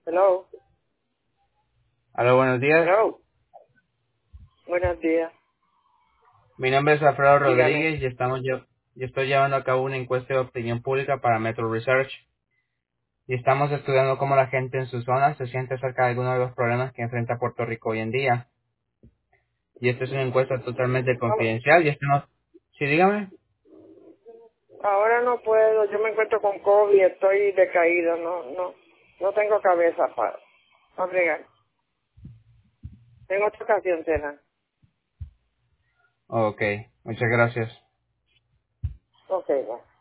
Hello. Hola, buenos días. Hello. Buenos días. Mi nombre es Alfredo Dígame. Rodríguez y yo estoy llevando a cabo una encuesta de opinión pública para Metro Research y estamos estudiando cómo la gente en su zona se siente acerca de algunos de los problemas que enfrenta Puerto Rico hoy en día. Y esta es una encuesta totalmente Vamos. confidencial y esto no... Sí, dígame. Ahora no puedo. Yo me encuentro con COVID. Estoy decaído. No tengo cabeza para bregar. En otra ocasión será. Ok, muchas gracias. Ok, va.